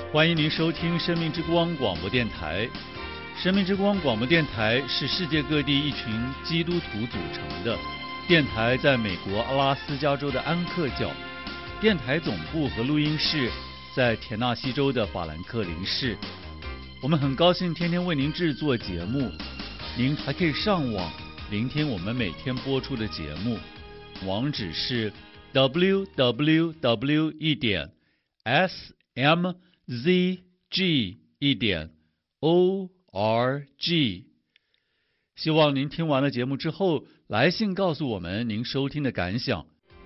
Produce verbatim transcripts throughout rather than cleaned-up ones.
欢迎您收听生命之光广播电台。生命之光广播电台是世界各地一群基督徒组成的电台，在美国阿拉斯加州的安克教，电台总部和录音室在田纳西州的法兰克林市。我们很高兴天天为您制作节目，您还可以上网聆听我们每天播出的节目，网址是 double-u double-u double-u 一点 s m z g 一点 o r g。 希望您听完了节目之后来信告诉我们您收听的感想。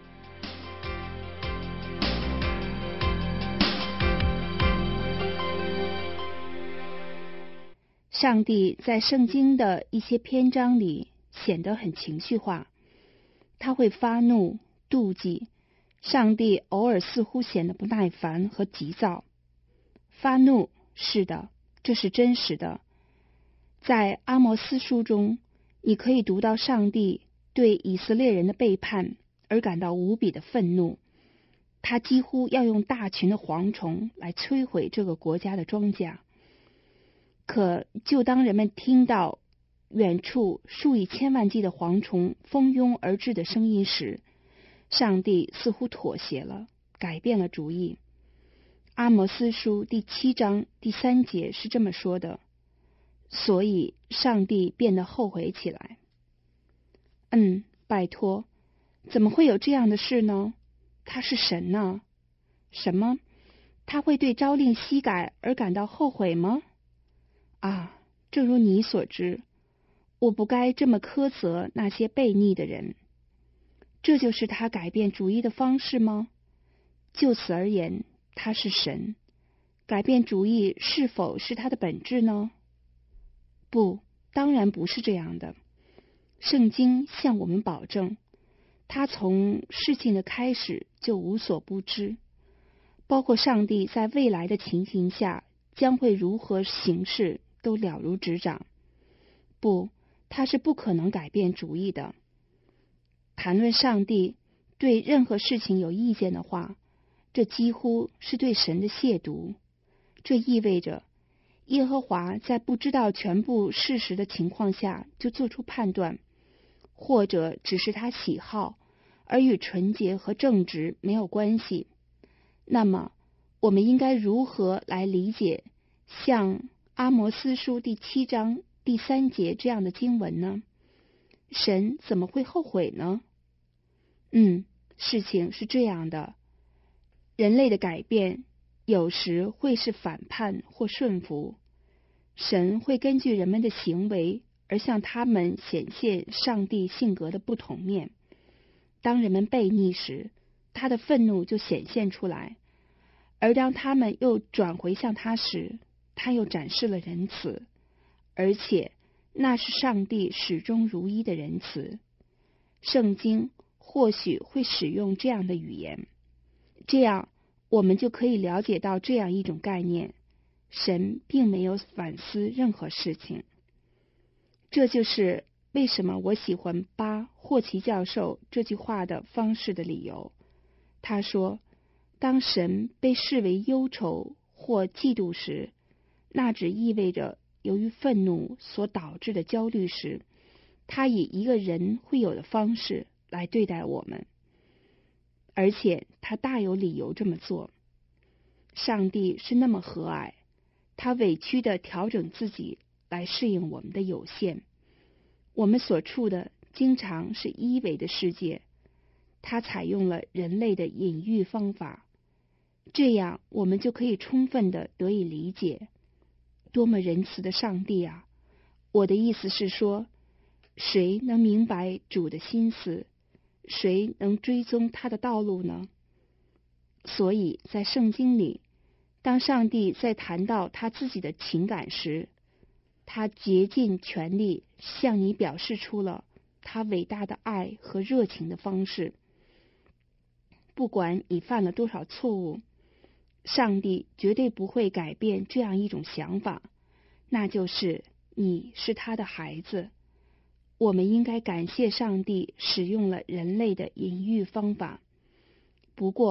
上帝在圣经的一些篇章里显得很情绪化，他会发怒、妒忌，上帝偶尔似乎显得不耐烦和急躁。发怒，是的，这是真实的。在阿摩斯书中，你可以读到上帝对以色列人的背叛而感到无比的愤怒，他几乎要用大群的蝗虫来摧毁这个国家的庄稼。可就当人们听到远处数以千万计的蝗虫蜂拥而至的声音时，上帝似乎妥协了，改变了主意。阿摩斯书第七章第三节是这么说的：所以上帝变得后悔起来。嗯，拜托，怎么会有这样的事呢？他是神呢？什么？他会对朝令夕改而感到后悔吗？啊，正如你所知，我不该这么苛责那些悖逆的人。这就是他改变主意的方式吗？就此而言，他是神。改变主意是否是他的本质呢？不，当然不是这样的。圣经向我们保证，他从事情的开始就无所不知，包括上帝在未来的情形下将会如何行事都了如指掌。不，他是不可能改变主意的。谈论上帝对任何事情有意见的话，这几乎是对神的亵渎。这意味着耶和华在不知道全部事实的情况下就做出判断，或者只是他喜好，而与纯洁和正直没有关系。那么我们应该如何来理解像阿摩斯书第七章第三节这样的经文呢？神怎么会后悔呢？嗯，事情是这样的，人类的改变有时会是反叛或顺服，神会根据人们的行为而向他们显现上帝性格的不同面。当人们悖逆时，他的愤怒就显现出来，而当他们又转回向他时，他又展示了仁慈，而且那是上帝始终如一的仁慈。圣经或许会使用这样的语言，这样我们就可以了解到这样一种概念：神并没有反思任何事情。这就是为什么我喜欢巴霍奇教授这句话的方式的理由。他说，当神被视为忧愁或嫉妒时，那只意味着由于愤怒所导致的焦虑时，他以一个人会有的方式来对待我们，而且他大有理由这么做。上帝是那么和蔼，他委屈地调整自己来适应我们的有限。我们所处的经常是一维的世界，他采用了人类的隐喻方法，这样我们就可以充分地得以理解。多么仁慈的上帝啊！我的意思是说，谁能明白主的心思？谁能追踪他的道路呢？所以在圣经里，当上帝在谈到他自己的情感时，他竭尽全力向你表示出了他伟大的爱和热情的方式。不管你犯了多少错误，上帝绝对不会改变这样一种想法，那就是你是他的孩子。我们应该感谢上帝使用了人类的隐喻方法。不过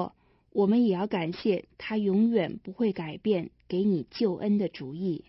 我们也要感谢他永远不会改变给你救恩的主意。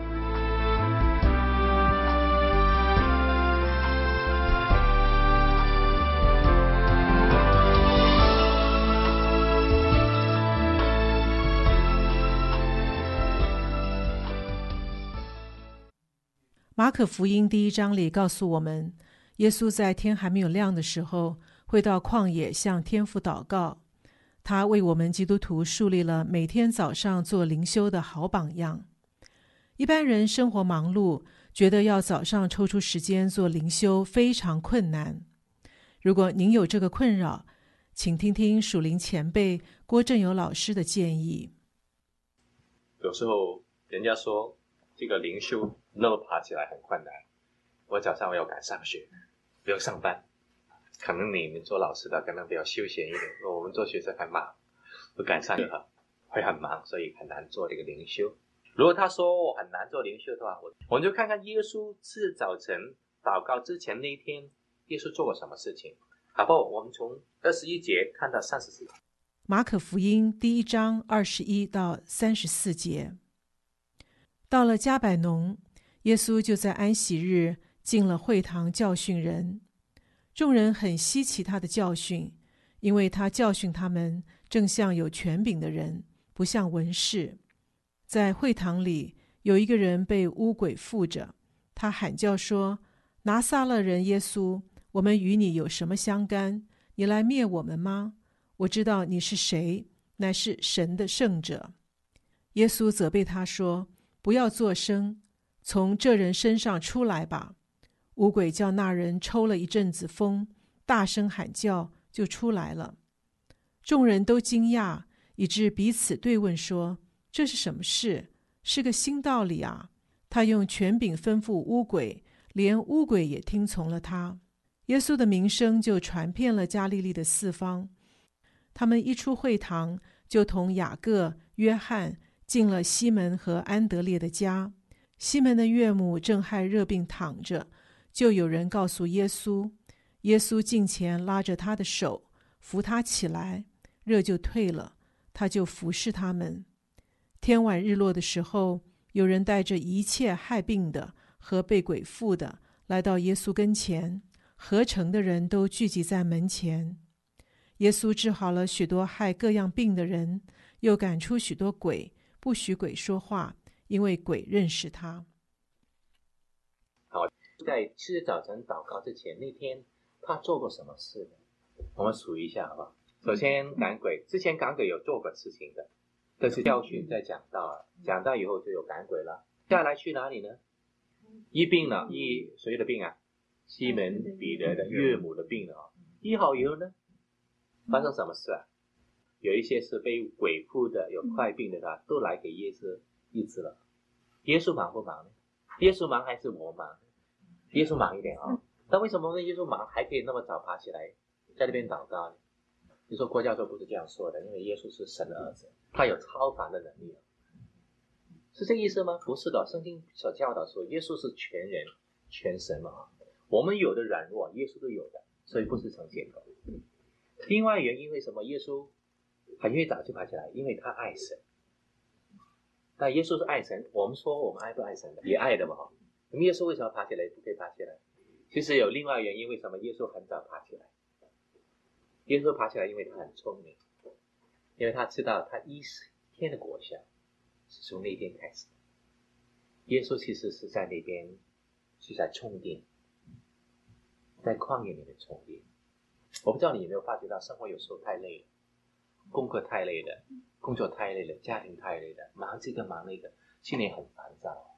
马可福音第一章里告诉我们，耶稣在天还没有亮的时候，会到旷野向天父祷告。他为我们基督徒树立了每天早上做灵修的好榜样。一般人生活忙碌，觉得要早上抽出时间做灵修非常困难。如果您有这个困扰，请听听属灵前辈郭正友老师的建议。 有时候人家说这个灵修那么爬起来很困难，我早上我要赶上学，不要上班，可能你们做老师的可能比较休闲一点，我们做学生很忙，不赶上课会很忙，所以很难做这个灵修。如果他说我很难做灵修的话，我我们就看看耶稣是早晨祷告之前那一天耶稣做过什么事情，好不好？我们从二十一节看到三十四节。 马可福音第一章二十一到三十四节。到了迦百农，耶稣就在安息日进了会堂教训人。众人很稀奇他的教训，因为他教训他们正像有权柄的人，不像文士。在会堂里有一个人被污鬼附着，他喊叫说：拿撒勒人耶稣，我们与你有什么相干？你来灭我们吗？我知道你是谁，乃是神的圣者。耶稣责备他说：不要作声，从这人身上出来吧。污鬼叫那人抽了一阵子风，大声喊叫，就出来了。众人都惊讶，以致彼此对问说：这是什么事？是个新道理啊！他用权柄吩咐污鬼，连污鬼也听从了他。耶稣的名声就传遍了加利利的四方。他们一出会堂，就同雅各、约翰进了西门和安德烈的家。西门的岳母正害热病躺着，就有人告诉耶稣。耶稣近前拉着他的手，扶他起来，热就退了，他就服侍他们。天晚日落的时候，有人带着一切害病的和被鬼附的来到耶稣跟前，合城的人都聚集在门前。耶稣治好了许多害各样病的人，又赶出许多鬼，不许鬼说话，因为鬼认识他。 好，在吃早晨祷告之前那天他做过什么事呢？我们数一下好不好？首先赶鬼，之前赶鬼有做过事情的，这是教训在讲道了，讲道以后就有赶鬼了。下来去哪里呢？医病了，医谁的病啊？西门彼得的岳母的病了。医好以后呢，发生什么事啊？有一些是被鬼附的，有快病的啊，都来给耶稣医治了。耶稣忙不忙呢？耶稣忙还是我忙？耶稣忙一点啊、哦。但为什么耶稣忙还可以那么早爬起来在那边祷告呢？你说郭教授不是这样说的，因为耶稣是神的儿子，他有超凡的能力，是这个意思吗？不是的，圣经所教导说耶稣是全人全神嘛，我们有的软弱耶稣都有的，所以不是成借口。另外原因为什么耶稣很愿意早就爬起来？因为他爱神。那耶稣是爱神，我们说我们爱不爱神的？也爱的嘛。那么耶稣为什么爬起来不可以爬起来？其实有另外原因，为什么耶稣很早爬起来？耶稣爬起来因为他很聪明，因为他知道他一天的果效是从那天开始的。耶稣其实是在那边是在充电，在旷野里面充电。我不知道你有没有发觉到，生活有时候太累了，功课太累了，工作太累了，家庭太累了，忙这个忙那个，心里很烦躁。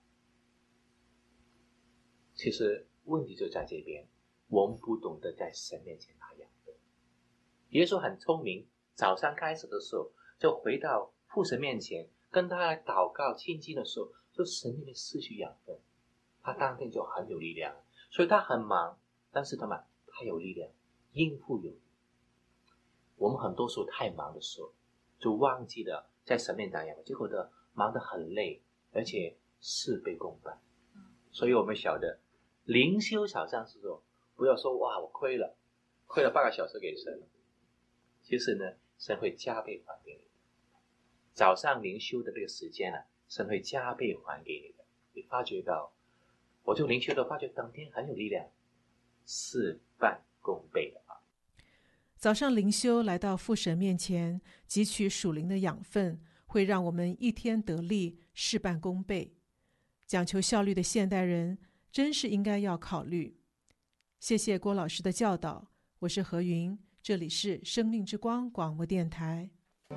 其实问题就在这边，我们不懂得在神面前拿养分。耶稣很聪明，早上开始的时候就回到父神面前，跟他来祷告亲近的时候，就神那边失去养分，他当天就很有力量。所以他很忙，但是他们他有力量，应付有力。我们很多时候太忙的时候，就忘记了在神面前养分，结果的忙得很累，而且事倍功半。所以我们晓得灵修早上的时候，不要说哇我亏了，亏了八个小时给神了。其实呢， 神会加倍还给你。早上灵修的这个时间呢、啊，神会加倍还给你的。你发觉到，我做灵修的发觉当天很有力量，事半功倍的啊。 早上灵修来到父神面前，汲取属灵的养分，会让我们一天得力，事半功倍。讲求效率的现代人，真是应该要考虑。谢谢郭老师的教导，我是何云，这里是生命之光广播电台。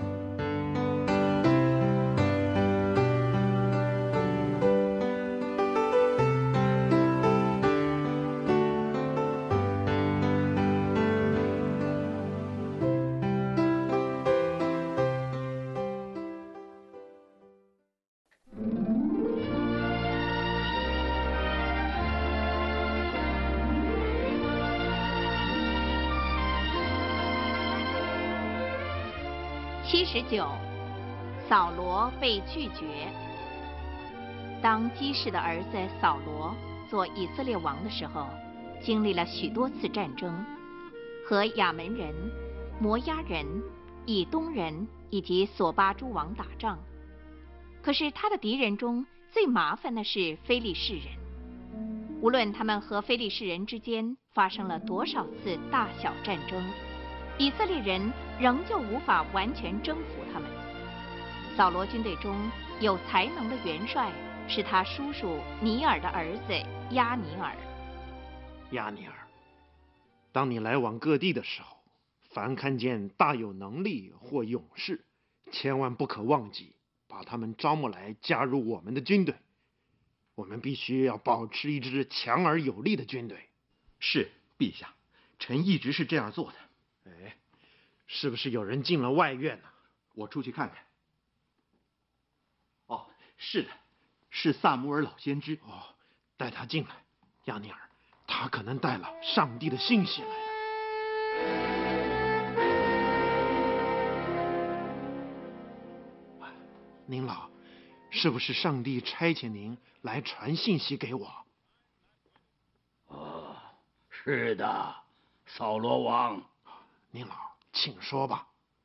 七十九，扫罗被拒绝。当基士的儿子扫罗做以色列王的时候，经历了许多次战争，和亚门人、摩押人、以东人以及索巴诸王打仗。可是他的敌人中最麻烦的是非利士人。无论他们和非利士人之间发生了多少次大小战争，以色列人仍旧无法完全征服他们。扫罗军队中有才能的元帅是他叔叔尼尔的儿子亚尼尔。 亚尼尔，当你来往各地的时候，凡看见大有能力或勇士，千万不可忘记把他们招募来加入我们的军队。我们必须要保持一支强而有力的军队。 是，陛下，臣一直是这样做的。 哎，是不是有人进了外院呢、啊？ 我出去看看。哦，是的，是萨姆尔老先知。 哦，带他进来，亚尼尔，他可能带了上帝的信息来了。您老，是不是上帝差遣您来传信息给我？ 哦，是的，扫罗王。 您老，请说吧。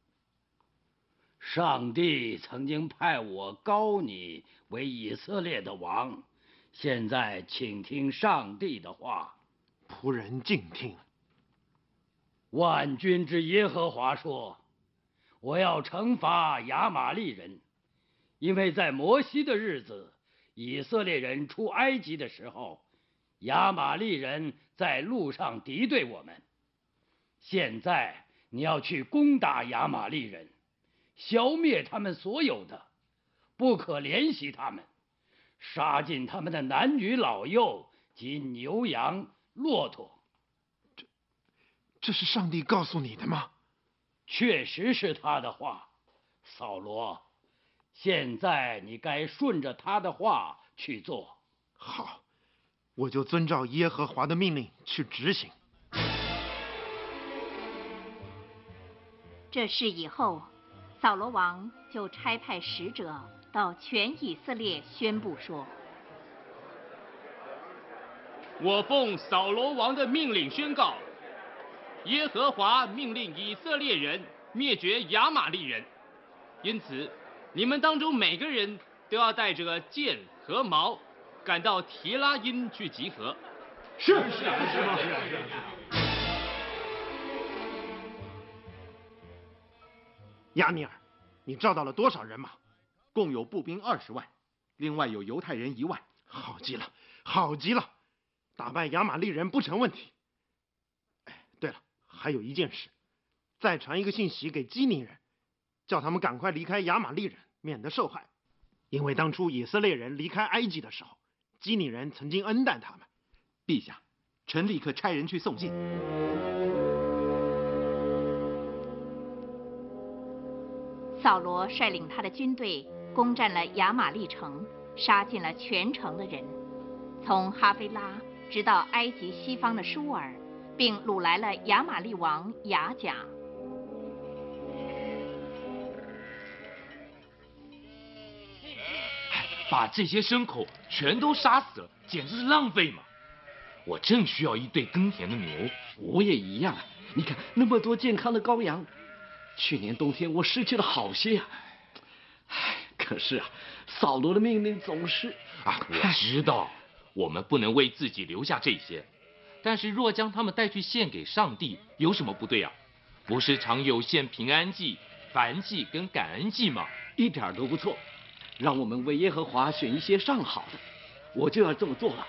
上帝曾经派我膏你为以色列的王，现在请听上帝的话。 仆人静听。 万军之耶和华说：我要惩罚亚玛力人，因为在摩西的日子，以色列人出埃及的时候，亚玛力人在路上敌对我们。现在你要去攻打亚玛力人，消灭他们所有的，不可怜惜他们，杀尽他们的男女老幼及牛羊骆驼。 这这是上帝告诉你的吗？ 确实是他的话，扫罗。现在你该顺着他的话去做。 好，我就遵照耶和华的命令去执行。 这事以后，扫罗王就差派使者到全以色列宣布说： 我奉扫罗王的命令宣告，耶和华命令以色列人灭绝亚玛力人，因此你们当中每个人都要带着剑和矛，赶到提拉因去集合。 是是是是。亚尼尔，你召到了多少人马？ 共有步兵二十万，另外有犹太人一万。 好极了，好极了，打败亚玛力人不成问题。哎，对了，还有一件事，再传一个信息给基尼人，叫他们赶快离开亚玛力人，免得受害。因为当初以色列人离开埃及的时候，基尼人曾经恩待他们。 陛下，臣立刻差人去送信。 扫罗率领他的军队攻占了亚玛力城，杀尽了全城的人，从哈菲拉直到埃及西方的舒尔，并掳来了亚玛力王亚甲。 把这些牲口全都杀死了，简直是浪费嘛！我正需要一对耕田的牛。 我也一样，你看那么多健康的羔羊。 去年冬天我失去了好些啊。唉，可是啊，扫罗的命令总是…… 啊，我知道，我们不能为自己留下这些，但是若将他们带去献给上帝，有什么不对啊？不是常有献平安祭、燔祭跟感恩祭吗？ 一点都不错。让我们为耶和华选一些上好的，我就要这么做了。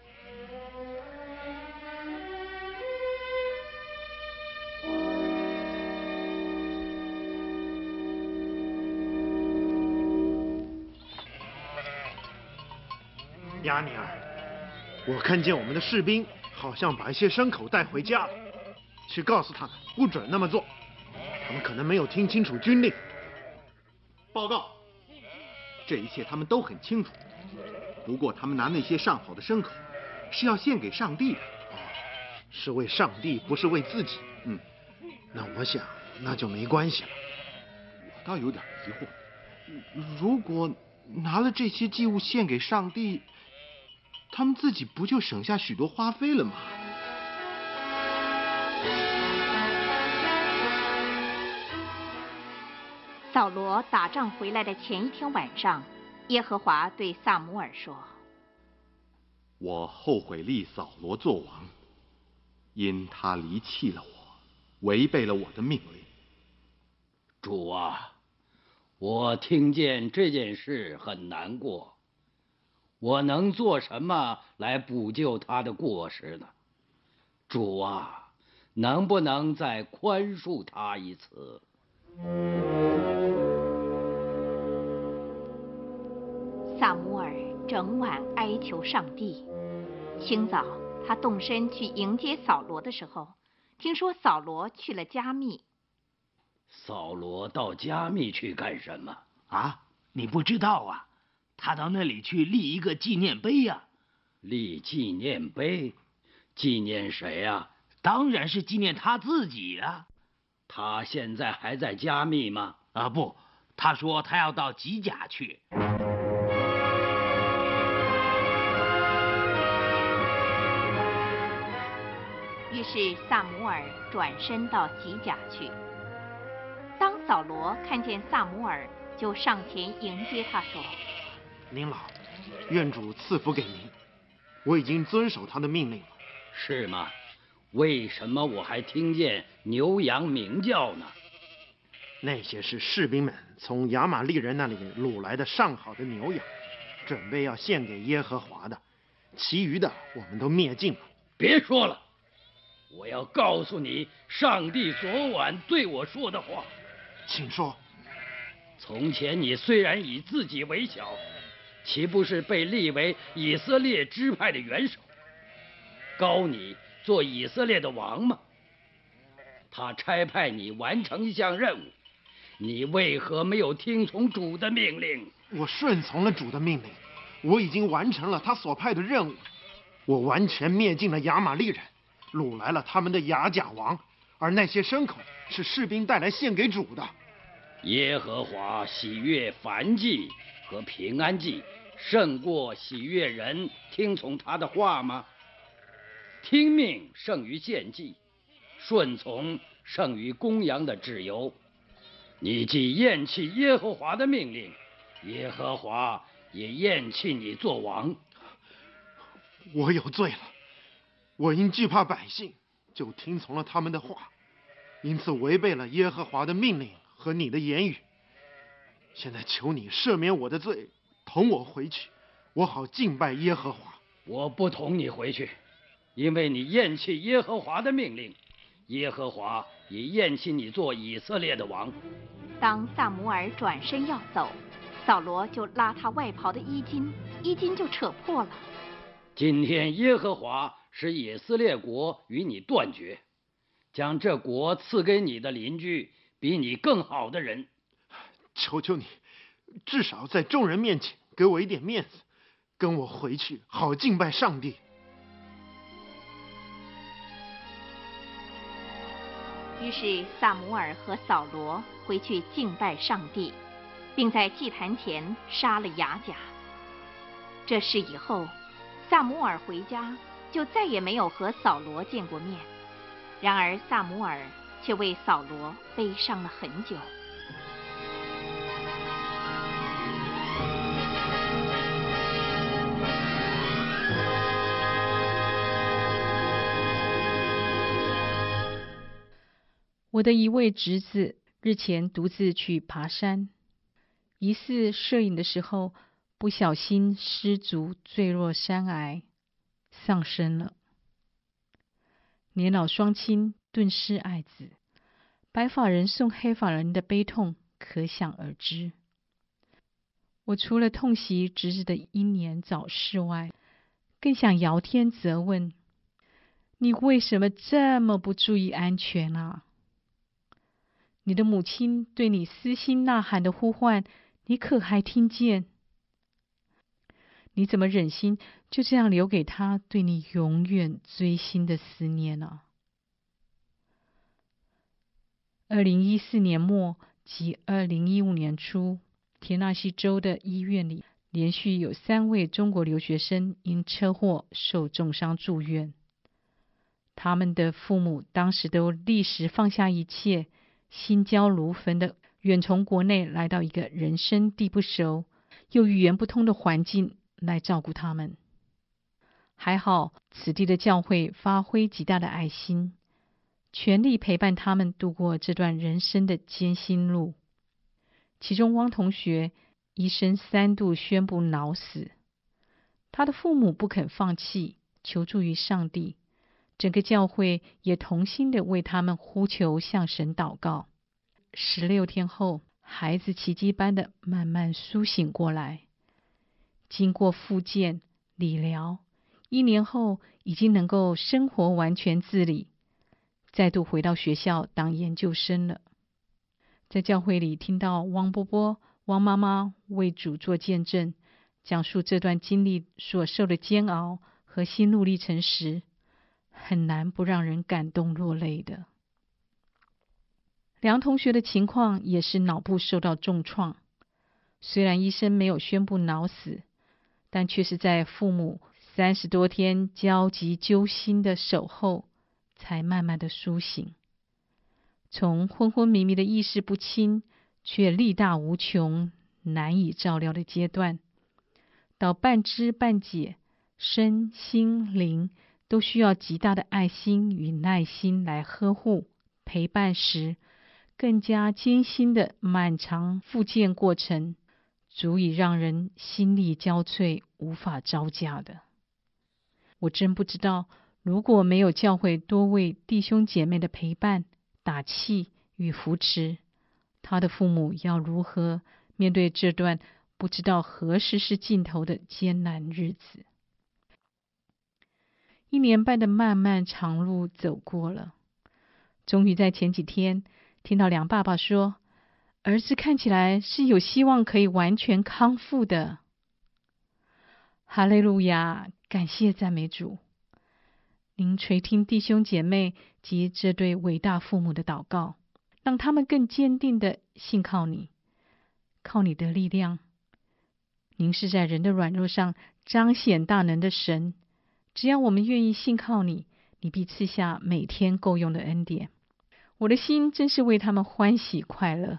亚尼尔，我看见我们的士兵好像把一些牲口带回家了，去告诉他们不准那么做，他们可能没有听清楚军令。 报告，这一切他们都很清楚。不过他们拿那些上好的牲口，是要献给上帝的。 哦，是为上帝，不是为自己。 嗯， 那我想那就没关系了。 我倒有点疑惑，如果拿了这些祭物献给上帝，他们自己不就省下许多花费了吗？ 扫罗打仗回来的前一天晚上，耶和华对撒母耳说： 我后悔立扫罗做王，因他离弃了我，违背了我的命令。 主啊，我听见这件事很难过，我能做什么来补救他的过失呢？主啊，能不能再宽恕他一次？ 撒母耳整晚哀求上帝。清早，他动身去迎接扫罗的时候，听说扫罗去了加密。 扫罗到加密去干什么？ 啊，你不知道啊？他到那里去立一个纪念碑呀、啊。 立纪念碑？纪念谁呀、啊？ 当然是纪念他自己啊。 他现在还在加密吗？ 啊，不，他说他要到吉甲去。 于是撒母耳转身到吉甲去。当扫罗看见撒母耳，就上前迎接他说： 您老，愿主赐福给您，我已经遵守他的命令了。 是吗？为什么我还听见牛羊鸣叫呢？ 那些是士兵们从亚玛力人那里掳来的上好的牛羊，准备要献给耶和华的，其余的我们都灭尽了。 别说了，我要告诉你上帝昨晚对我说的话。 请说。 从前你虽然以自己为小，岂不是被立为以色列支派的元首，膏你做以色列的王吗？他差派你完成一项任务，你为何没有听从主的命令？ 我顺从了主的命令，我已经完成了他所派的任务，我完全灭尽了亚玛力人，掳来了他们的亚甲王，而那些牲口是士兵带来献给主的。 耶和华喜悦燔祭和平安祭，胜过喜悦人听从他的话吗？听命胜于献祭，顺从胜于公羊的脂油。你既厌弃耶和华的命令，耶和华也厌弃你做王。 我有罪了，我因惧怕百姓，就听从了他们的话，因此违背了耶和华的命令和你的言语。现在求你赦免我的罪，同我回去，我好敬拜耶和华。 我不同你回去，因为你厌弃耶和华的命令，耶和华也厌弃你做以色列的王。 当撒母耳转身要走，扫罗就拉他外袍的衣襟，衣襟就扯破了。 今天耶和华使以色列国与你断绝，将这国赐给你的邻居比你更好的人。 求求你，至少在众人面前给我一点面子，跟我回去，好敬拜上帝。 于是撒母耳和扫罗回去敬拜上帝，并在祭坛前杀了亚甲。这事以后，撒母耳回家就再也没有和扫罗见过面。然而撒母耳却为扫罗悲伤了很久。 我的一位侄子日前独自去爬山，疑似摄影的时候不小心失足坠落山崖，丧生了。年老双亲顿失爱子，白发人送黑发人的悲痛可想而知。我除了痛惜侄子的英年早逝外，更想遥天责问：你为什么这么不注意安全啊？你的母亲对你撕心呐喊的呼唤，你可还听见？你怎么忍心就这样留给他对你永远锥心的思念呢？二零一四年末及二零一五年初，田纳西州的医院里连续有三位中国留学生因车祸受重伤住院。他们的父母当时都立时放下一切，心焦如焚的远从国内来到一个人生地不熟又语言不通的环境来照顾他们。还好此地的教会发挥极大的爱心，全力陪伴他们度过这段人生的艰辛路。其中汪同学医生三度宣布脑死，他的父母不肯放弃，求助于上帝，整个教会也同心的为他们呼求，向神祷告。十六天后，孩子奇迹般的慢慢苏醒过来，经过复健理疗，一年后已经能够生活完全自理，再度回到学校当研究生了。在教会里听到汪波波、汪妈妈为主做见证，讲述这段经历所受的煎熬和心路历程时，很难不让人感动落泪的。梁同学的情况也是脑部受到重创，虽然医生没有宣布脑死，但却是在父母三十多天焦急揪心的守候，才慢慢的苏醒。从昏昏迷迷的意识不清，却力大无穷、难以照料的阶段，到半知半解，身心灵都需要极大的爱心与耐心来呵护陪伴时，更加艰辛的漫长复健过程，足以让人心力交瘁，无法招架的。我真不知道，如果没有教会多位弟兄姐妹的陪伴、打气与扶持，他的父母要如何面对这段不知道何时是尽头的艰难日子。一年半的漫漫长路走过了，终于在前几天听到梁爸爸说，儿子看起来是有希望可以完全康复的。哈利路亚，感谢赞美主。您垂听弟兄姐妹及这对伟大父母的祷告，让他们更坚定的信靠你，靠你的力量。您是在人的软弱上彰显大能的神，只要我们愿意信靠你，你必赐下每天够用的恩典。我的心真是为他们欢喜快乐。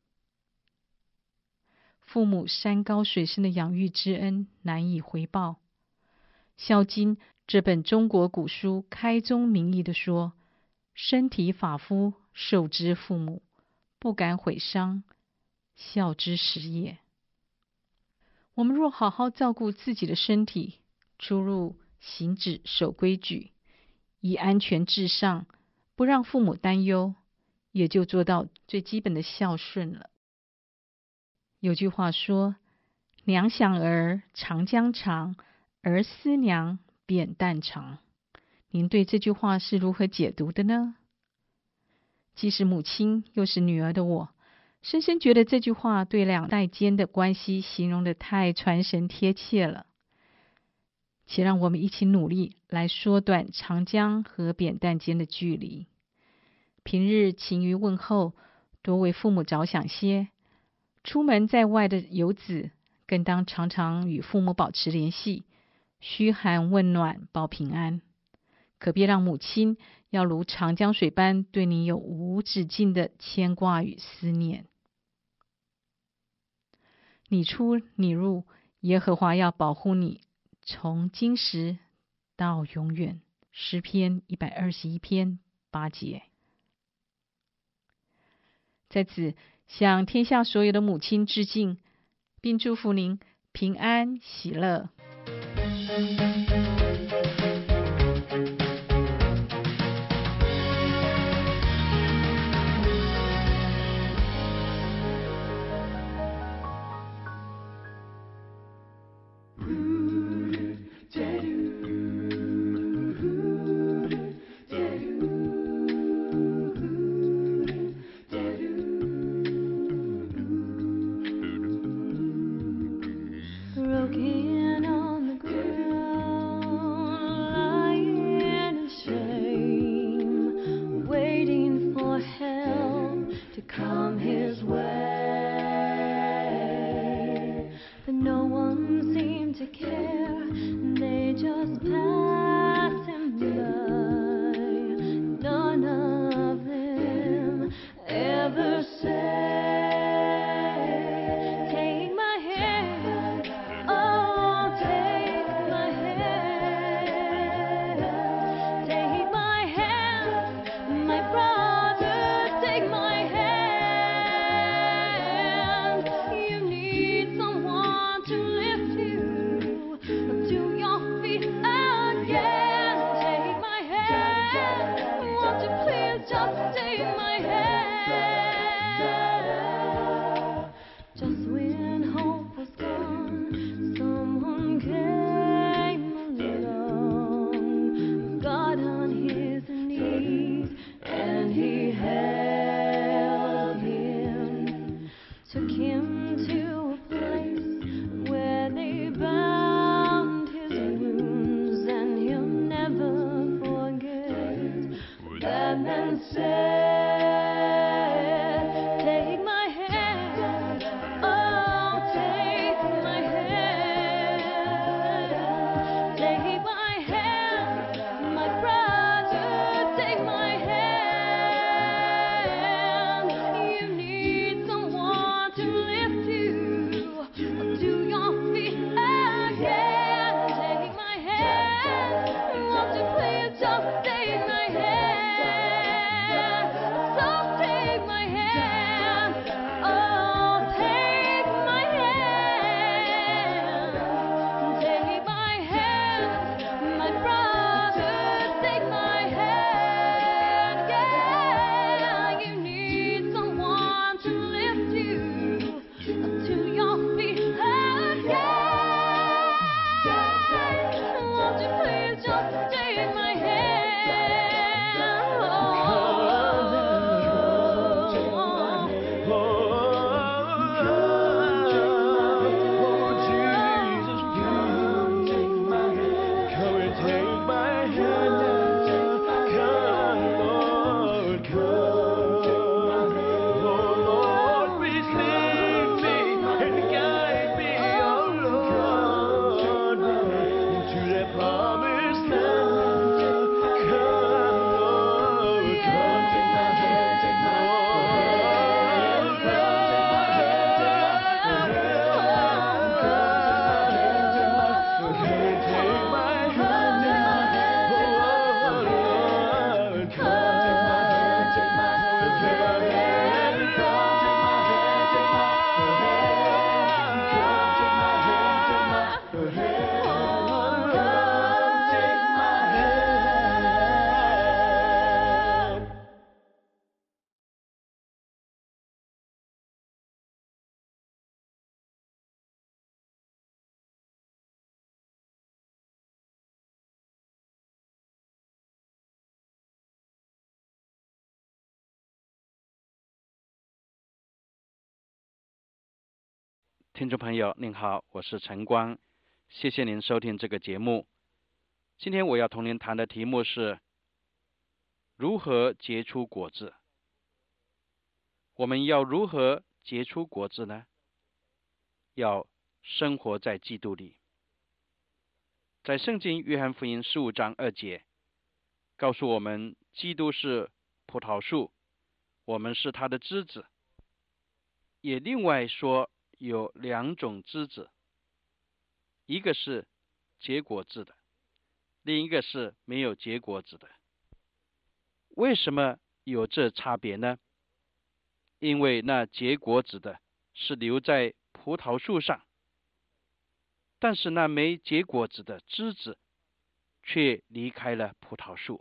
父母山高水深的养育之恩难以回报。孝经这本中国古书开宗明义地说，身体发肤受之父母，不敢毁伤，孝之始也。我们若好好照顾自己的身体，出入行止守规矩，以安全至上，不让父母担忧，也就做到最基本的孝顺了。有句话说，娘想儿长江长，儿思娘扁担长。您对这句话是如何解读的呢？既是母亲又是女儿的我，深深觉得这句话对两代间的关系形容得太传神贴切了。且让我们一起努力来缩短长江和扁担间的距离。平日勤于问候，多为父母着想些。出门在外的游子，更当常常与父母保持联系，嘘寒问暖，报平安。 可别让母亲要如长江水般对你有无止境的牵挂与思念。你出你入，耶和华要保护你，从今时到永远。诗篇一百二十一篇八节。在此向天下所有的母亲致敬，并祝福您平安喜乐。 听众朋友您好，我是陈光，谢谢您收听这个节目。今天我要同您谈的题目是如何结出果子。我们要如何结出果子呢？要生活在基督里。在圣经约翰福音十五章二节， 告诉我们，基督是葡萄树，我们是他的枝子。也另外说有两种枝子，一个是结果子的，另一个是没有结果子的。为什么有这差别呢？因为那结果子的是留在葡萄树上，但是那没结果子的枝子却离开了葡萄树。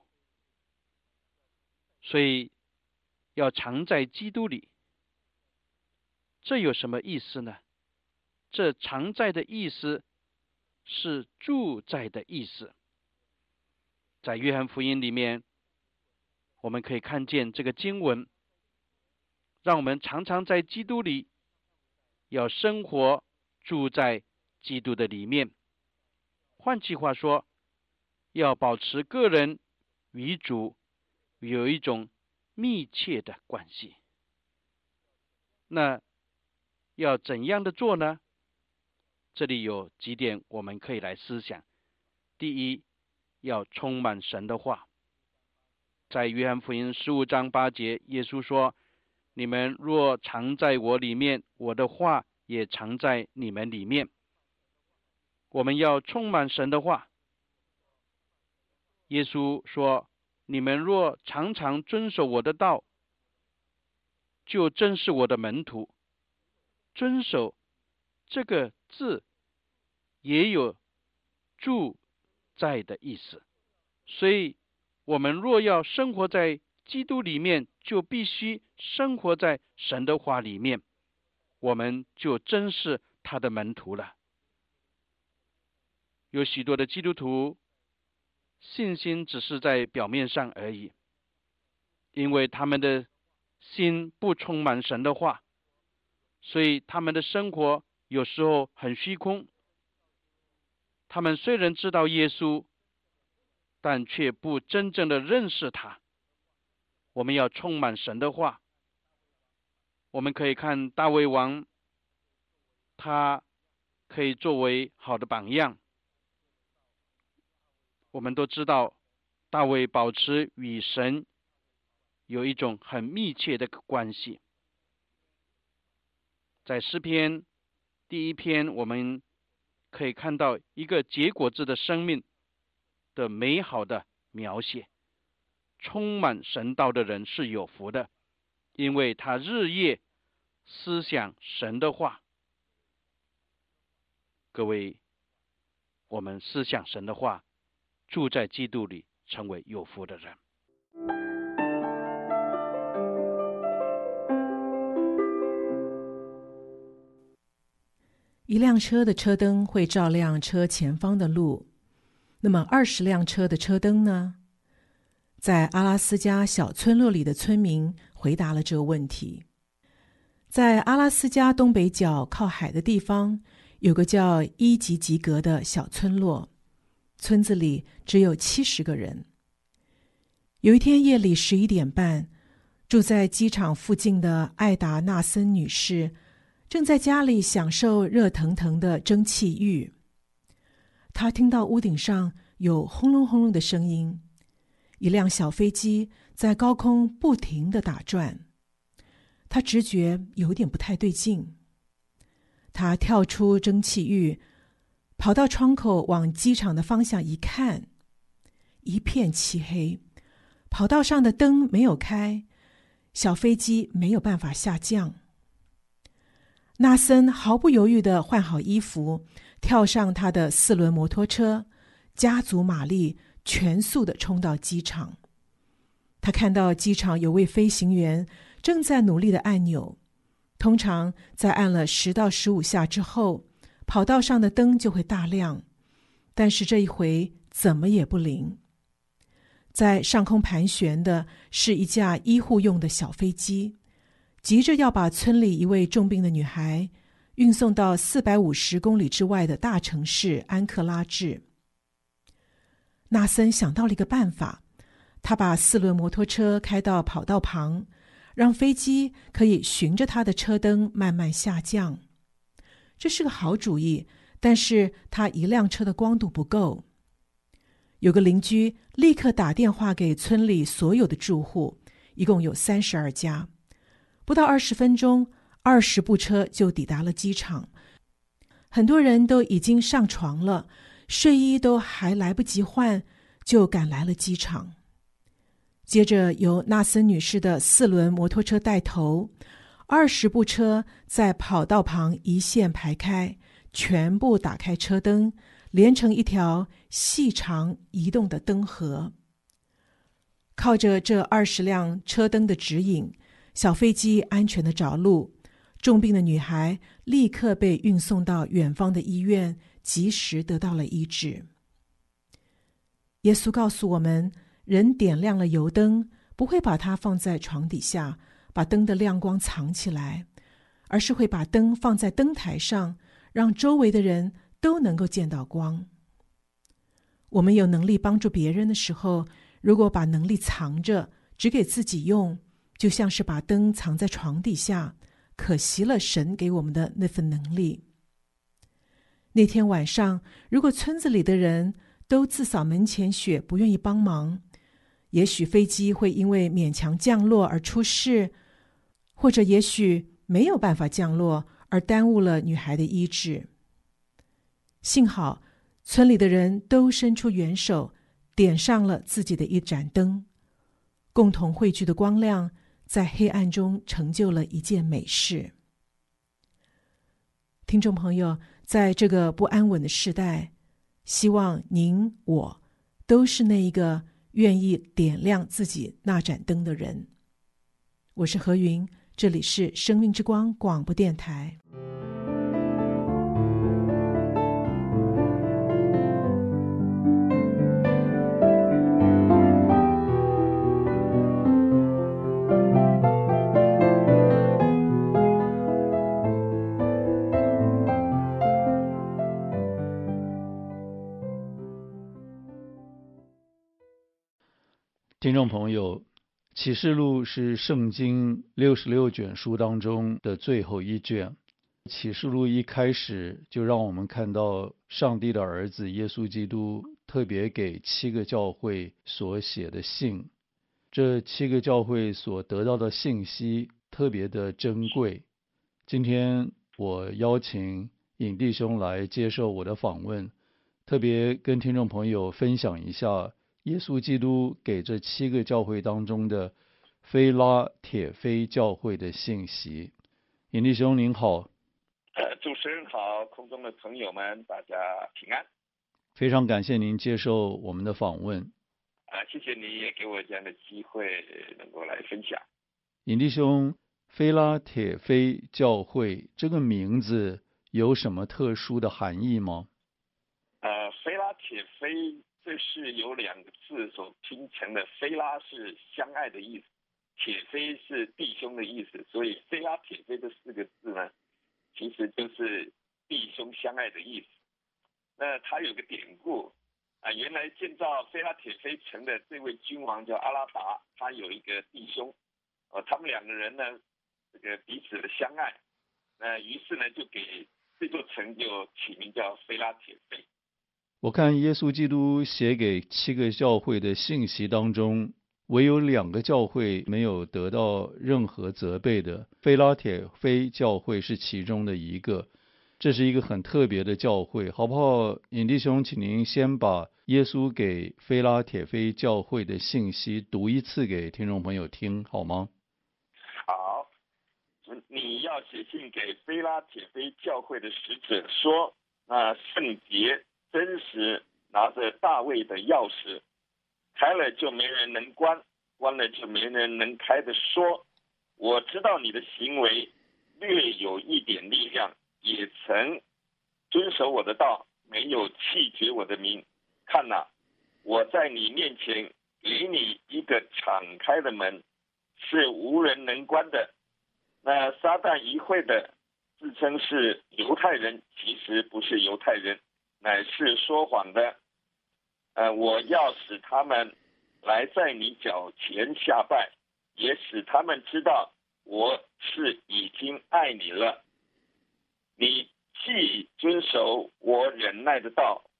所以要常在基督里，这有什么意思呢？这常在的意思是住在的意思。在约翰福音里面，我们可以看见这个经文，让我们常常在基督里，要生活住在基督的里面。换句话说，要保持个人与主有一种密切的关系。那要怎样的做呢？这里有几点我们可以来思想。第一，要充满神的话。在约翰福音十五章八节，耶稣说，你们若常在我里面，我的话也常在你们里面。我们要充满神的话。耶稣说，你们若常常遵守我的道，就真是我的门徒。遵守这个字也有住在的意思，所以我们若要生活在基督里面，就必须生活在神的话里面，我们就真是他的门徒了。有许多的基督徒信心只是在表面上而已，因为他们的心不充满神的话，所以他们的生活有时候很虚空。他们虽然知道耶稣，但却不真正的认识他。我们要充满神的话。我们可以看大卫王，他可以作为好的榜样。我们都知道，大卫保持与神有一种很密切的关系。在诗篇第一篇，我们可以看到一个结果子的生命的美好的描写。充满神道的人是有福的，因为他日夜思想神的话。各位，我们思想神的话，住在基督里，成为有福的人。 一辆车的车灯会照亮车前方的路，那么二十辆车的车灯呢？在阿拉斯加小村落里的村民回答了这个问题。在阿拉斯加东北角靠海的地方，有个叫伊吉吉格的小村落，村子里只有七十个人。有一天夜里十一点半，住在机场附近的艾达纳森女士正在家里享受热腾腾的蒸汽浴。她听到屋顶上有轰隆轰隆的声音，一辆小飞机在高空不停地打转。她直觉有点不太对劲。她跳出蒸汽浴，跑到窗口往机场的方向一看，一片漆黑，跑道上的灯没有开，小飞机没有办法下降。纳森毫不犹豫地换好衣服，跳上他的四轮摩托车，加足马力，全速地冲到机场。他看到机场有位飞行员正在努力地按钮，通常在按了十到十五下之后，跑道上的灯就会大亮，但是这一回怎么也不灵。在上空盘旋的是一架医护用的小飞机，急着要把村里一位重病的女孩运送到四百五十公里之外的大城市安克拉治。纳森想到了一个办法，他把四轮摩托车开到跑道旁，让飞机可以循着他的车灯慢慢下降。这是个好主意，但是他一辆车的光度不够。 有个邻居立刻打电话给村里所有的住户，一共有三十二家。不到二十分钟，二十部车就抵达了机场。很多人都已经上床了，睡衣都还来不及换，就赶来了机场。接着由纳森女士的四轮摩托车带头，二十部车在跑道旁一线排开，全部打开车灯，连成一条细长移动的灯河。靠着这二十辆车灯的指引，小飞机安全地着陆，重病的女孩立刻被运送到远方的医院，及时得到了医治。耶稣告诉我们，人点亮了油灯，不会把它放在床底下，把灯的亮光藏起来，而是会把灯放在灯台上，让周围的人都能够见到光。我们有能力帮助别人的时候，如果把能力藏着，只给自己用，就像是把灯藏在床底下，可惜了神给我们的那份能力。那天晚上，如果村子里的人都自扫门前雪，不愿意帮忙，也许飞机会因为勉强降落而出事，或者也许没有办法降落，而耽误了女孩的医治。幸好村里的人都伸出援手，点上了自己的一盏灯，共同汇聚的光亮在黑暗中成就了一件美事。听众朋友，在这个不安稳的时代，希望您我都是那一个愿意点亮自己那盏灯的人。我是何云，这里是生命之光广播电台。 听众朋友，启示录是圣经六十六卷书当中的最后一卷。启示录一开始就让我们看到上帝的儿子耶稣基督特别给七个教会所写的信，这七个教会所得到的信息特别的珍贵。今天我邀请尹弟兄来接受我的访问，特别跟听众朋友分享一下耶稣基督给这七个教会当中的非拉铁非教会的信息。尹弟兄您好。 呃，主持人好，空中的朋友们大家平安。 非常感谢您接受我们的访问。 啊、呃，谢谢你也给我这样的机会能够来分享。 尹弟兄，非拉铁非教会这个名字有什么特殊的含义吗？ 呃，非拉铁非这是由两个字所拼成的，非拉是相爱的意思，铁非是弟兄的意思，所以非拉铁非这四个字呢，其实就是弟兄相爱的意思。那它有个典故啊，原来建造非拉铁非城的这位君王叫阿拉达，他有一个弟兄，呃，他们两个人呢，这个彼此的相爱，那于是呢，就给这座城就起名叫非拉铁非。 我看耶稣基督写给七个教会的信息当中，唯有两个教会没有得到任何责备的，非拉铁非教会是其中的一个。这是一个很特别的教会，好不好？尹弟兄，请您先把耶稣给非拉铁非教会的信息读一次给听众朋友听，好吗？ 好，你要写信给非拉铁非教会的使者说，那圣洁真实，拿着大卫的钥匙，开了就没人能关，关了就没人能开的说，我知道你的行为略有一点力量，也曾遵守我的道，没有弃绝我的名。看哪，我在你面前给你一个敞开的门，是无人能关的。那撒旦一会的自称是犹太人，其实不是犹太人，乃是说谎的。呃，我要使他们来在你脚前下拜，也使他们知道我是已经爱你了。你既遵守我忍耐的道，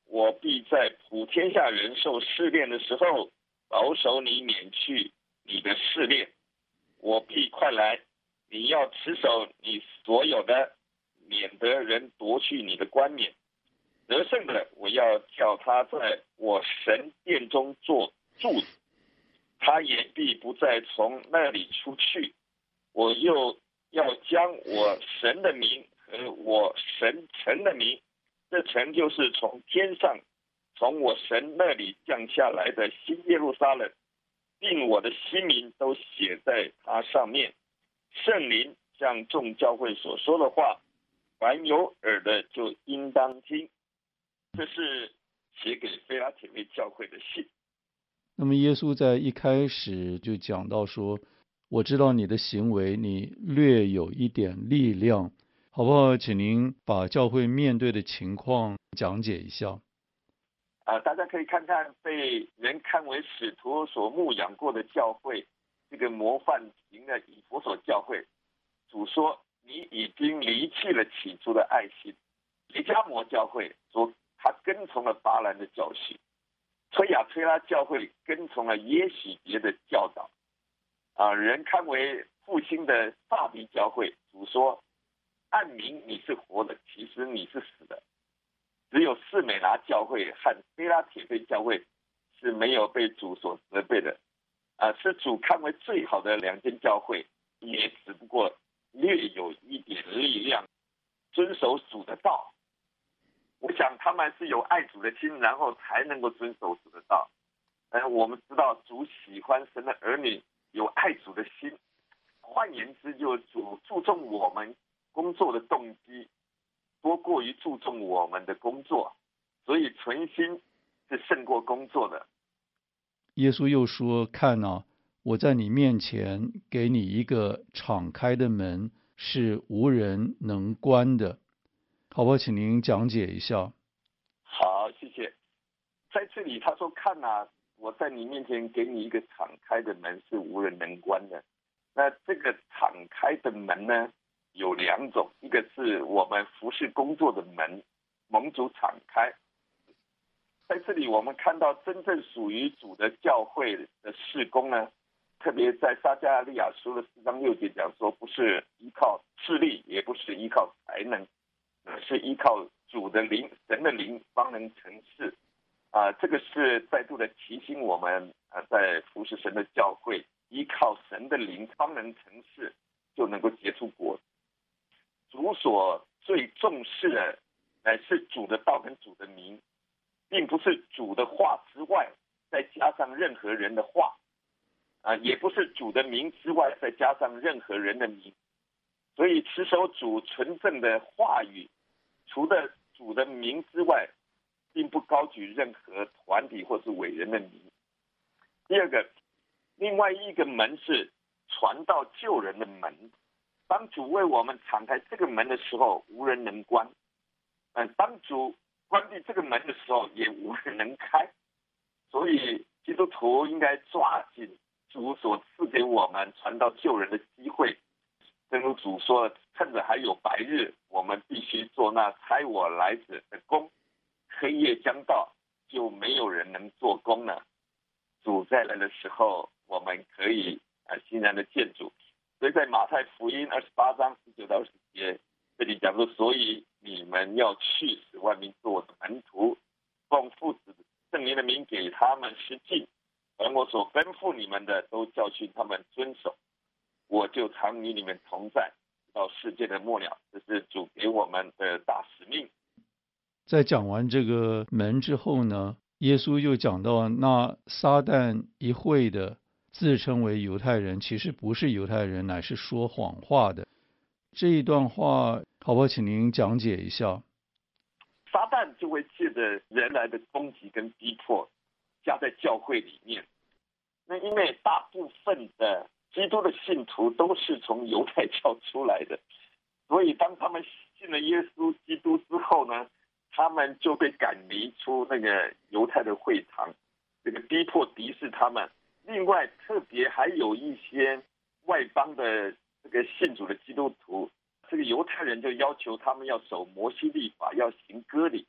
我必在普天下人受试炼的时候，保守你免去你的试炼。我必快来，你要持守你所有的，免得人夺去你的冠冕。得胜的，我要叫他在我神殿中做柱子，他也必不再从那里出去。我又要将我神的名和我神城的名，这城就是从天上从我神那里降下来的新耶路撒冷，并我的新名都写在它上面。圣灵向众教会所说的话，凡有耳的就应当听。这是写给腓拉铁非教会的信。 那么耶稣在一开始就讲到说，我知道你的行为，你略有一点力量，好不好？请您把教会面对的情况讲解一下。 啊，大家可以看看被人看为使徒所牧养过的教会，这个模范型的以弗所教会，主说你已经离弃了起初的爱心。别加摩教会说他跟从了巴兰的教训，推雅推拉教会跟从了耶洗别的教导。啊，人看为复兴的萨迪教会，主说按名你是活的，其实你是死的。只有士美拿教会和腓拉铁非教会是没有被主所责备的，啊，是主看为最好的两间教会，也只不过略有一点力量，遵守主的道。我想他们是有爱主的心，然后才能够遵守主的道。嗯，我们知道主喜欢神的儿女有爱主的心，换言之，就主注重我们工作的动机多过于注重我们的工作，所以存心是胜过工作的。 耶稣又说，看啊，我在你面前给你一个敞开的门，是无人能关的。好不好？请您讲解一下。 好，谢谢。在这里他说，看啊，我在你面前给你一个敞开的门，是无人能关的。那这个敞开的门呢，有两种，一个是我们服事工作的门，蒙主敞开。在这里我们看到真正属于主的教会的事工呢，特别在撒迦利亚书的四章六节讲说，不是依靠势力，也不是依靠才能，而是依靠主的灵，神的灵方能成事。啊、呃，这个是再度的提醒我们，啊、呃，在服侍神的教会，依靠神的灵方能成事，就能够结出果。主所最重视的乃是主的道跟主的名，并不是主的话之外再加上任何人的话，啊、呃，也不是主的名之外再加上任何人的名。所以持守主纯正的话语，除了主的名之外，并不高举任何团体或是伟人的名。第二个，另外一个门是传道救人的门。当主为我们敞开这个门的时候，无人能关。嗯，当主关闭这个门的时候，也无人能开。所以基督徒应该抓紧主所赐给我们传道救人的机会。正如主说，趁着还有白日，我们必须做那差我来者的工。黑夜将到，就没有人能做工了。主再来的时候，我们可以啊欣然的见主。所以在马太福音二十八章十九到二十节，这里讲说，所以你们要去，使万民做我的门徒，奉父子圣灵的名给他们施浸，而我所吩咐你们的，都教训他们遵守。我就常与你们同在，到世界的末了。这是主给我们的大使命。 在讲完这个门之后呢，耶稣又讲到，那撒旦一会的自称为犹太人，其实不是犹太人，乃是说谎话的。这一段话好不好？请您讲解一下。 撒旦就会借着人来的攻击跟逼迫，加在教会里面。那因为大部分的基督的信徒都是从犹太教出来的，所以当他们信了耶稣基督之后呢，他们就被赶离出那个犹太的会堂，这个逼迫敌视他们。另外，特别还有一些外邦的这个信主的基督徒，这个犹太人就要求他们要守摩西律法，要行割礼，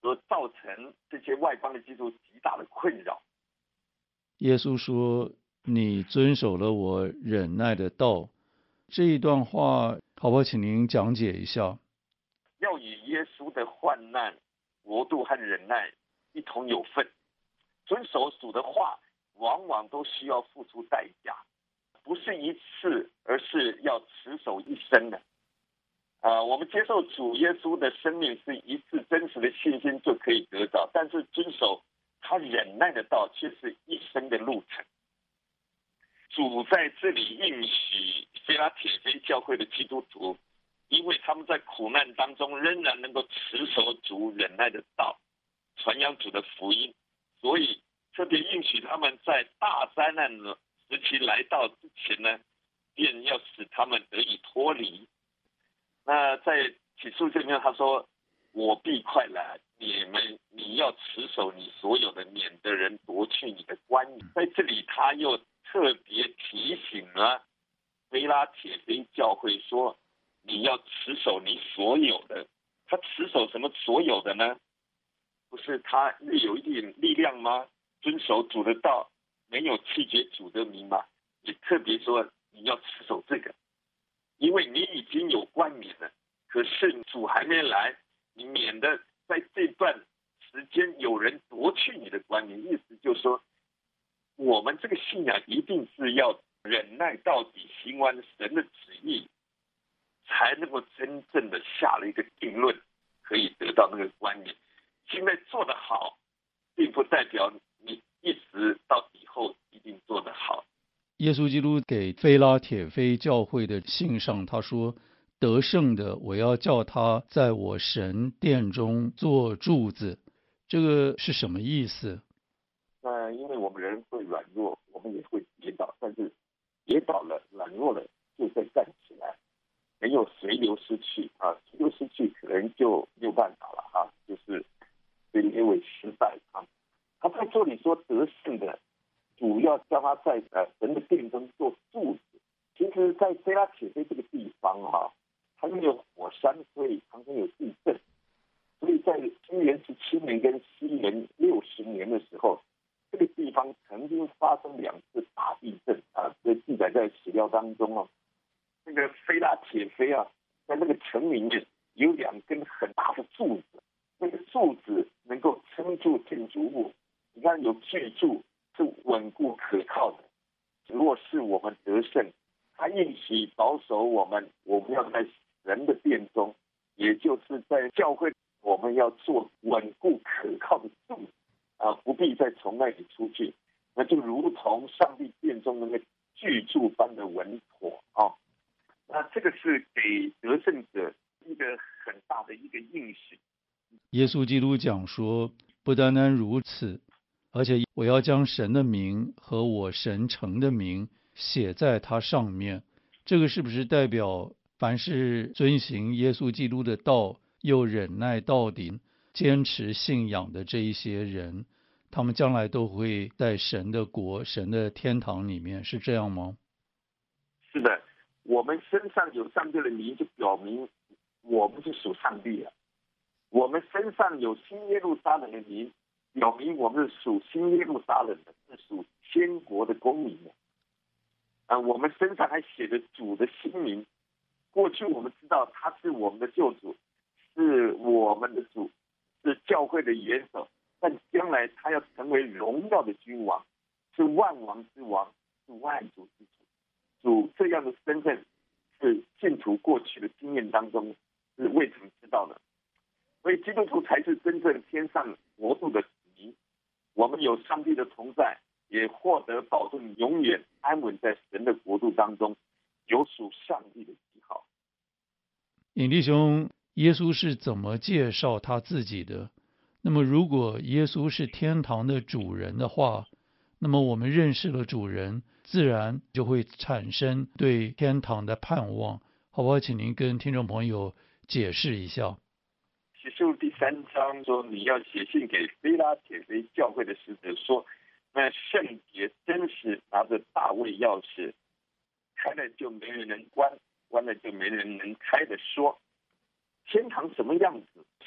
而造成这些外邦的基督徒极大的困扰。 耶稣说：“你遵守了我忍耐的道。”这一段话，好不好？请您讲解一下。 要与耶稣的患难、国度和忍耐一同有份，遵守主的话，往往都需要付出代价，不是一次，而是要持守一生的。啊、呃，我们接受主耶稣的生命是一次真实的信心就可以得到，但是遵守他忍耐的道却是一生的路程。主在这里应许菲拉铁非教会的基督徒，因为他们在苦难当中仍然能够持守主忍耐的道，传扬主的福音，所以特别应许他们在大灾难时期来到之前呢，便要使他们得以脱离。那在启示这边他说：“我必快来，你们你要持守你所有的，免得人夺去你的冠冕。”在这里他又特别提醒了菲拉铁非教会说：“你要持守你所有的。”他持守什么所有的呢？不是他略有一点力量吗？遵守主的道，没有弃绝主的名吗？也特别说你要持守这个，因为你已经有冠冕了，可是主还没来，你免得在这段时间有人夺去你的冠冕。意思就是说，我们这个信仰一定是要忍耐到底，行完神的旨意，才能够真正的下了一个定论，可以得到那个冠冕。现在做得好，并不代表你一直到以后一定做得好。 耶稣基督给菲拉铁非教会的信上，他说：“得胜的，我要叫他在我神殿中做柱子。”这个是什么意思？ 呃，因为我们人会软弱，我们也会跌倒，但是跌倒了、软弱了，就再站起来，没有随流失去啊，随流失去可能就没有办法了啊，就是被列为失败啊。他在这里说得胜的，主要叫他在呃神的殿中做柱子。其实，在菲拉铁非这个地方啊，它没有火山，所以常常有地震。所以在公元十七年跟西元六十年的时候，这个地方曾经发生两次大地震啊，这记载在史料当中哦。那个菲拉铁非啊，在那个城里面有两根很大的柱子，那个柱子能够撑住建筑物。你看有巨柱是稳固可靠的。若是我们得胜，他应许保守我们，我们要在神的殿中，也就是在教会，我们要做稳固可靠的柱子啊，不必再从那里出去，那就如同上帝殿中的那个巨柱般的稳妥啊。那这个是给得胜者一个很大的一个应许。 耶稣基督讲说，不单单如此，而且我要将神的名和我神城的名写在它上面。这个是不是代表凡是遵行耶稣基督的道，又忍耐到底，坚持信仰的这一些人，他们将来都会在神的国、神的天堂里面，是这样吗？ 是的，我们身上有上帝的名，就表明我们是属上帝的。我们身上有新耶路撒冷的名，表明我们是属新耶路撒冷的，是属天国的公民的。啊，我们身上还写着主的新名。过去我们知道他是我们的救主，是我们的主，是教会的元首，但将来他要成为荣耀的君王，是万王之王，是万主之主。主这样的身份是信徒过去的经验当中是未曾知道的，所以基督徒才是真正天上国度的子民。我们有上帝的同在，也获得保证永远安稳在神的国度当中，有属上帝的记号。 尹弟兄，耶稣是怎么介绍他自己的？那么如果耶稣是天堂的主人的话，那么我们认识了主人，自然就会产生对天堂的盼望。好不好？请您跟听众朋友解释一下。 启示录第三章说，你要写信给菲拉铁非教会的使者说，那圣洁真实拿着大卫钥匙，开了就没人能关，关了就没人能开的说。天堂什么样子？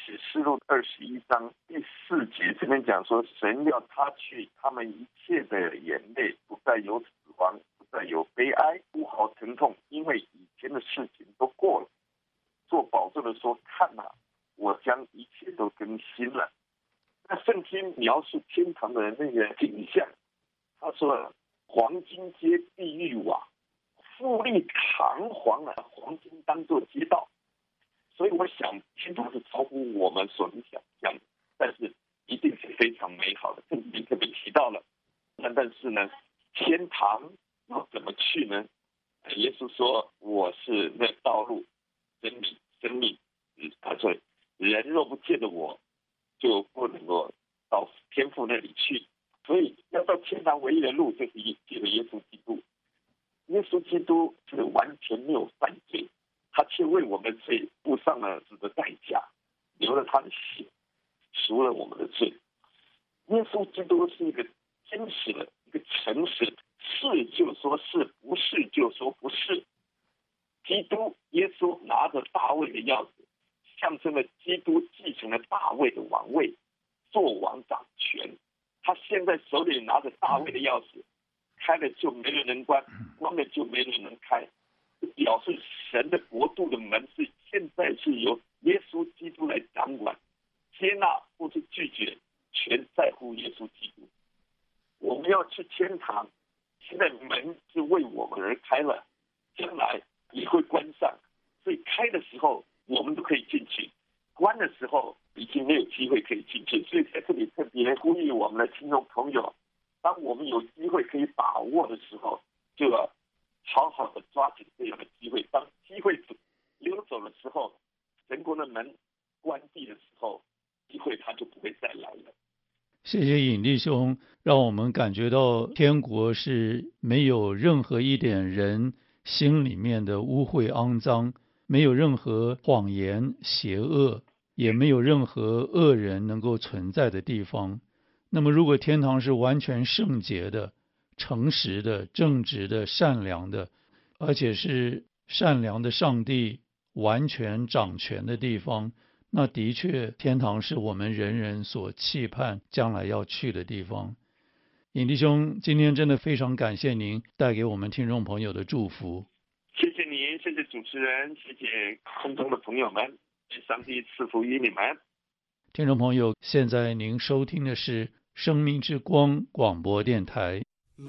启示录二十一章第四节，这边讲说，神要擦去他们一切的眼泪，不再有死亡，不再有悲哀，哭嚎疼痛，因为以前的事情都过了。做保证的说，看啊，我将一切都更新了。那圣经描述天堂的那个景象，他说黄金街地狱瓦，富丽堂皇啊，黄金当作街道。所以我想天堂是超乎我们所能想象的，但是一定是非常美好的。这里面特别提到了，但但是呢，天堂要怎么去呢？耶稣说我是那道路真理生命。他说人若不借着我，就不能够到天父那里去。所以要到天堂唯一的路就是借着耶稣基督。耶稣基督是完全没有犯罪，他却为我们罪付上了死的代价，流了他的血，赎了我们的罪。耶稣基督是一个真实的，一个诚实，是就说是，不是就说不是。基督耶稣拿着大卫的钥匙，象征了基督继承了大卫的王位，做王掌权。他现在手里拿着大卫的钥匙，开了就没人能关，关了就没人能开，表示神的国度的门是现在是由耶稣基督来掌管，接纳或是拒绝，全在乎耶稣基督。我们要去天堂，现在门是为我们而开了，将来也会关上，所以开的时候我们都可以进去，关的时候已经没有机会可以进去。所以在这里特别呼吁我们的听众朋友，当我们有机会可以把握的时候，就要好好的抓紧这样的机会。当机会溜走的时候，神国的门关闭的时候，机会它就不会再来了。 谢谢尹弟兄，让我们感觉到天国是没有任何一点人心里面的污秽肮脏，没有任何谎言邪恶，也没有任何恶人能够存在的地方。那么如果天堂是完全圣洁的、诚实的、正直的、善良的，而且是善良的上帝完全掌权的地方，那的确天堂是我们人人所期盼将来要去的地方。尹弟兄，今天真的非常感谢您带给我们听众朋友的祝福。 谢谢您，谢谢主持人，谢谢空中的朋友们，愿上帝赐福于你们。 听众朋友，现在您收听的是生命之光广播电台。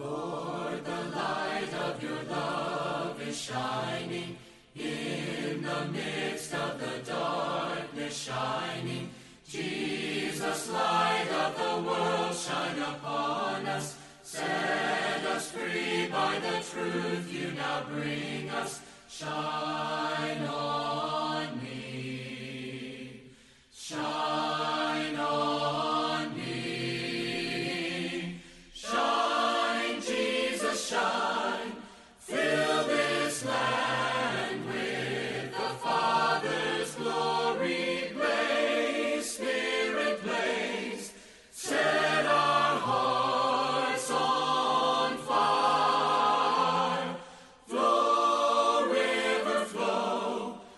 Lord, the light of your love is shining in the midst of the darkness shining. Jesus, light of the world, shine upon us. Set us free by the truth you now bring us. Shine on me. Shine on me. Shine, Jesus, shine. Fill this land with the Father's glory. Blaze, Spirit, blaze. Set our hearts on fire. Flow, river, flow.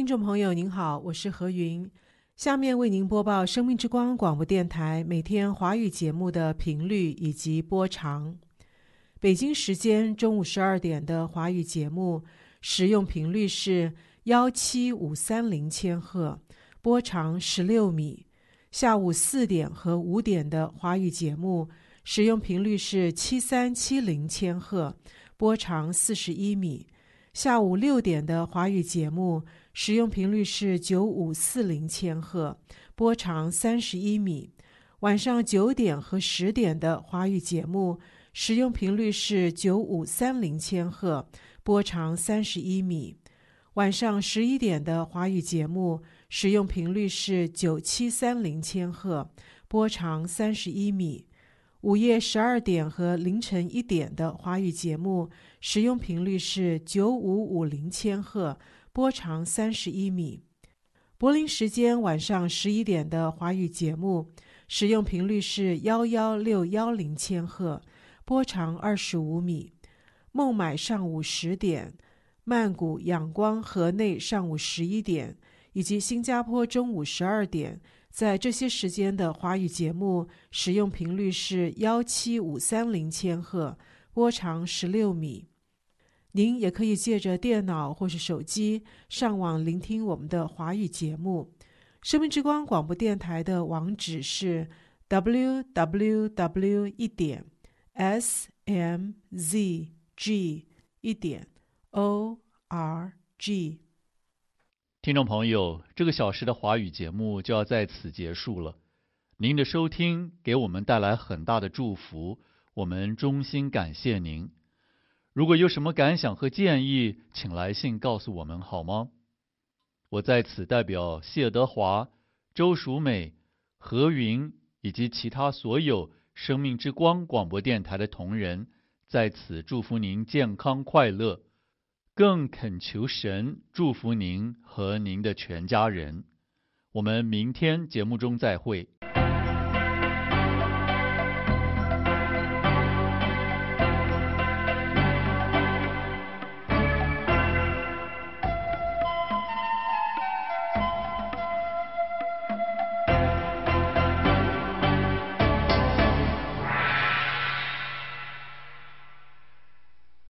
听众朋友您好，我是何云，下面为您播报生命之光广播电台每天华语节目的频率以及播长。北京时间中午十二点的华语节目使用频率是一七五三零千赫，波长十六米。下午四点和五点的华语节目使用频率是七三七零千赫，波长四十一米。下午六点的华语节目使用频率是九五四零千赫，波长三十一米。晚上九点和十点的华语节目使用频率是九五三零千赫，波长三十一米。晚上十一点的华语节目使用频率是九七三零千赫，波长三十一米。午夜十二点和凌晨一点的华语节目使用频率是九五五零千赫，波长三十一米。柏林时间晚上十一点的华语节目使用频率是一一六一零千赫，波长二十五米。孟买上午十点，曼谷、仰光、河内上午十一点，以及新加坡中午十二点，在这些时间的华语节目使用频率是一七五三零千赫，波长十六米。您也可以借着电脑或是手机上网聆听我们的华语节目。生命之光广播电台的网址是 double-u double-u double-u 一点 s m z g 一点 o r g。 听众朋友，这个小时的华语节目就要在此结束了。您的收听给我们带来很大的祝福，我们衷心感谢您。如果有什么感想和建议，请来信告诉我们好吗？我在此代表谢德华、周淑美、何云以及其他所有生命之光广播电台的同仁，在此祝福您健康快乐，更恳求神祝福您和您的全家人。我们明天节目中再会。